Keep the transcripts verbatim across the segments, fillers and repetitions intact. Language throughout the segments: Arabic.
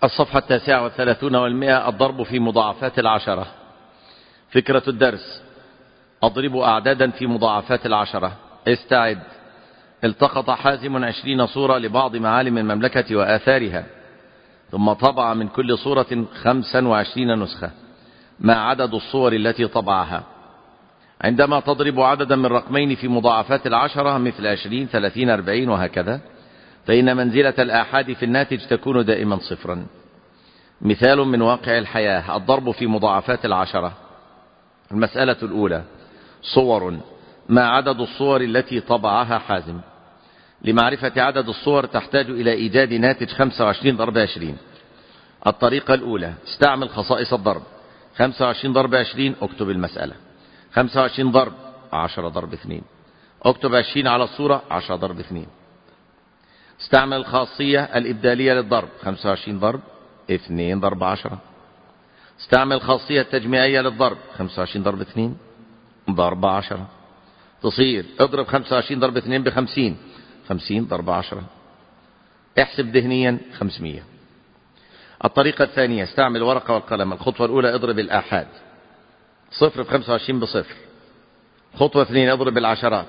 الصفحة التاسعة والثلاثون والمئة. الضرب في مضاعفات العشرة. فكرة الدرس: أضرب أعدادا في مضاعفات العشرة. استعد. التقط حازم عشرين صورة لبعض معالم المملكة وآثارها، ثم طبع من كل صورة خمسا وعشرين نسخة، ما عدد الصور التي طبعها. عندما تضرب عددا من رقمين في مضاعفات العشرة مثل عشرين ثلاثين أربعين وهكذا، فإن منزلة الآحاد في الناتج تكون دائما صفرا. مثال من واقع الحياة: الضرب في مضاعفات العشرة. المسألة الأولى: صور. ما عدد الصور التي طبعها حازم؟ لمعرفة عدد الصور تحتاج إلى إيجاد ناتج خمسة وعشرين ضرب عشرين. الطريقة الأولى: استعمل خصائص الضرب. خمسة وعشرين ضرب عشرين، اكتب المسألة. خمسة وعشرين ضرب عشرة ضرب اثنين، اكتب عشرين على الصورة، عشرة ضرب اثنين. استعمل الخاصية الإبدالية للضرب. خمسة وعشرين ضرب اثنين ضرب عشرة. استعمل الخاصية التجميعية للضرب. خمسة وعشرين ضرب اثنين ضرب عشرة. تصير اضرب خمسة وعشرين ضرب اثنين بخمسين، خمسين ضرب عشرة. احسب ذهنيا خمسمية. الطريقة الثانية: استعمل ورقة والقلم. الخطوة الأولى: اضرب الآحاد. صفر في خمسة وعشرين بصفر. خطوة اثنين: اضرب العشرات.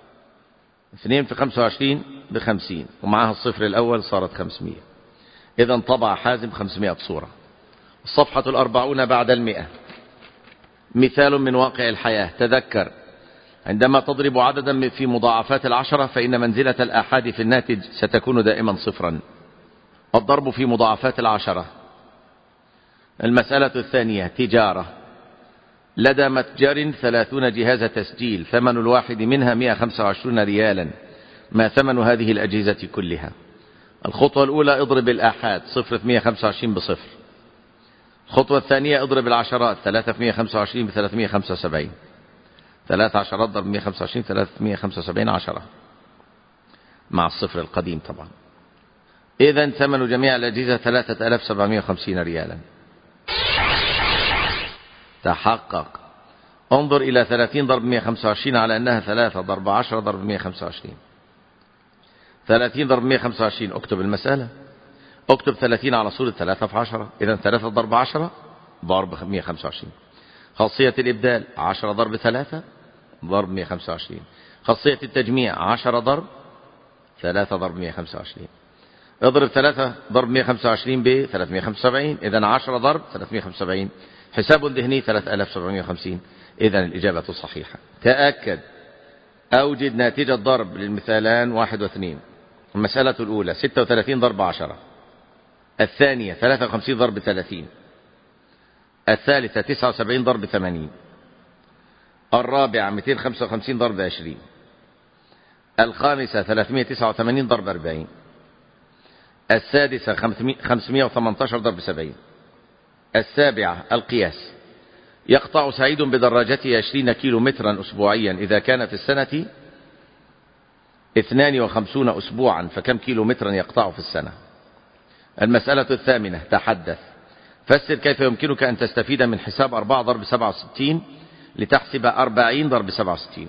اثنين في خمسة وعشرين بخمسين، ومعها الصفر الأول صارت خمسمية. إذن طبع حازم خمسمائة صورة. الصفحة الأربعون بعد المئة. مثال من واقع الحياة: تذكر، عندما تضرب عددا في مضاعفات العشرة فإن منزلة الآحاد في الناتج ستكون دائما صفرا. الضرب في مضاعفات العشرة. المسألة الثانية: تجارة. لدى متجر ثلاثون جهاز تسجيل، ثمن الواحد منها مئة وخمسة وعشرين ريالا، ما ثمن هذه الأجهزة كلها؟ الخطوة الأولى: اضرب الآحاد. صفر في مئة وخمسة وعشرين بصفر. الخطوة الثانية: اضرب العشرات. ثلاثة في مئة وخمسة وعشرين بثلاثمائة وخمسة وسبعين. ثلاث عشرات ضرب مئة وخمسة وعشرين، ثلاثمائة وخمسة وسبعين عشرة، مع الصفر القديم طبعا. إذن ثمن جميع الأجهزة ثلاثة آلاف وسبعمائة وخمسين ريالا. تحقق. انظر إلى ثلاثين ضرب مئة وخمسة وعشرين على أنها ثلاثة ضرب عشرة ضرب مئة وخمسة وعشرين. ثلاثين ضرب مئة وخمسة وعشرين، اكتب المسألة. اكتب ثلاثين على صورة ثلاثة في عشرة. إذن ثلاثة ضرب عشرة ضرب مئة وخمسة وعشرين. خاصية الإبدال: عشرة ضرب ثلاثة ضرب مئة وخمسة وعشرين. خاصية التجميع: عشرة ضرب ثلاثة ضرب مئة وخمسة وعشرين. اضرب ثلاثة ضرب مئة وخمسة وعشرين ب ثلاثمائة وخمسة وسبعين. إذن عشرة ضرب ثلاثمائة وخمسة وسبعين. حساب ذهني ثلاثة آلاف وسبعمائة وخمسين. إذن الإجابة صحيحة. تأكد. أوجد ناتج الضرب للمثالان واحد واثنين. المسألة الأولى: ستة وثلاثين ضرب عشرة. الثانية: ثلاثة وخمسين ضرب ثلاثين. الثالثة: تسعة وسبعين ضرب ثمانين. الرابعة: مئتين وخمسة وخمسين ضرب عشرين. الخامسة: ثلاثمائة وتسعة وثمانين ضرب أربعين. السادسة: خمسمائة وثمانية عشر ضرب سبعين. السابعة: القياس. يقطع سعيد بدراجته عشرين كيلو مترا أسبوعيا، إذا كان في السنة اثنان وخمسون أسبوعا فكم كيلو مترا يقطع في السنة؟ المسألة الثامنة: تحدث. فسر كيف يمكنك أن تستفيد من حساب أربعة ضرب سبعة وستين لتحسب أربعين ضرب سبعة وستين.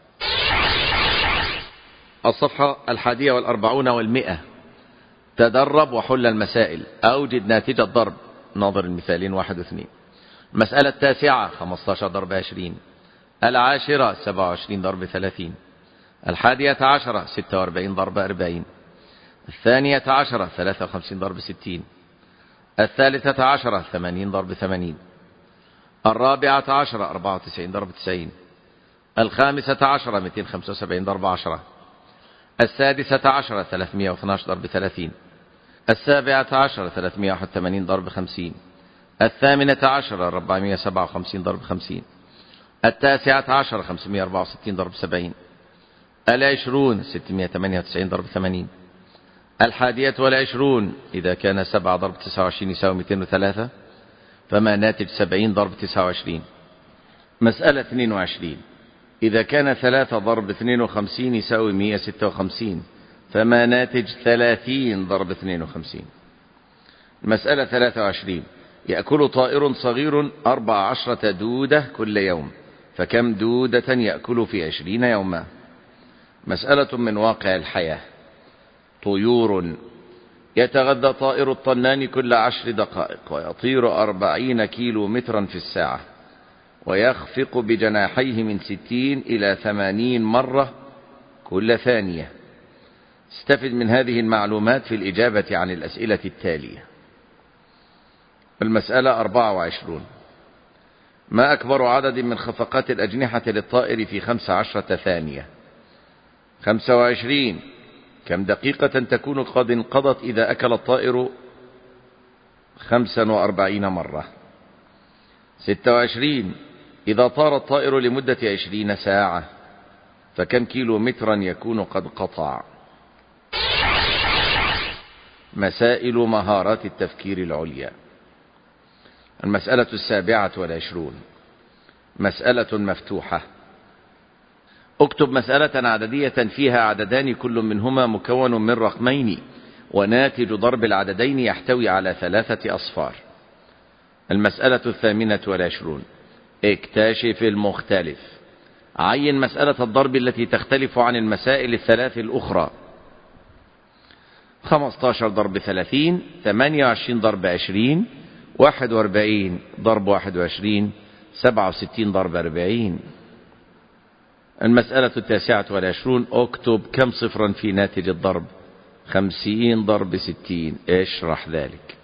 الصفحة الحادية والأربعون والمئة. تدرب وحل المسائل. أوجد ناتج الضرب. ناظر المثالين واحد واثنين. المسألة التاسعة: خمسة عشر ضرب عشرين. العاشرة: سبعة وعشرين ضرب ثلاثين. الحادية عشرة: ستة وأربعين ضرب أربعين. الثانية عشرة: ثلاثة وخمسين ضرب ستين. الثالثة عشرة: ثمانين ضرب ثمانين. الرابعة عشرة: أربعة وتسعين ضرب تسعين. الخامسة عشرة: مئتين وخمسة وسبعين ضرب عشرة. السادسة عشرة: ثلاثمائة واثني عشر ضرب ثلاثين. السابعة عشرة: ثلاثمائة وواحد وثمانين ضرب خمسين. الثامنة عشرة: أربعمائة وسبعة وخمسين ضرب خمسين. التاسعة عشرة: خمسمائة وأربعة وستين ضرب سبعين. العشرون: ستمائة وثمانية وتسعين ضرب ثمانين. الحادية والعشرون: إذا كان سبعة ضرب تسعة وعشرين يساوي مئتين وثلاثة، فما ناتج سبعين ضرب تسعة وعشرين؟ مسألة اثنين وعشرين: إذا كان ثلاثة ضرب اثنين وخمسين يساوي مئة وستة وخمسين، فما ناتج ثلاثين ضرب اثنين وخمسين؟ مسألة ثلاثة وعشرين: يأكل طائر صغير أربع عشرة دودة كل يوم، فكم دودة يأكل في عشرين يوما؟ مسألة من واقع الحياة: طيور يتغذى طائر الطنان كل عشر دقائق ويطير أربعين كيلو مترا في الساعة ويخفق بجناحيه من ستين إلى ثمانين مرة كل ثانية. استفد من هذه المعلومات في الإجابة عن الأسئلة التالية. المسألة أربعة وعشرون: ما أكبر عدد من خفقات الأجنحة للطائر في خمس عشرة ثانية؟ خمسة وعشرين: كم دقيقة تكون قد انقضت إذا أكل الطائر خمسا وأربعين مرة؟ ستة وعشرين: إذا طار الطائر لمدة عشرين ساعة فكم كيلو مترا يكون قد قطع؟ مسائل مهارات التفكير العليا. المسألة السابعة والعشرون: مسألة مفتوحة. اكتب مسألة عددية فيها عددان كل منهما مكون من رقمين وناتج ضرب العددين يحتوي على ثلاثة أصفار. المسألة الثامنة والعشرون: اكتشف المختلف. عين مسألة الضرب التي تختلف عن المسائل الثلاث الأخرى. خمسة عشر ضرب ثلاثين، ثمانية وعشرين ضرب عشرين، واحد واربعين ضرب واحد وعشرين، سبعة وستين ضرب أربعين. المسألة التاسعة والعشرون: اكتب كم صفرا في ناتج الضرب؟ خمسين ضرب ستين. اشرح ذلك.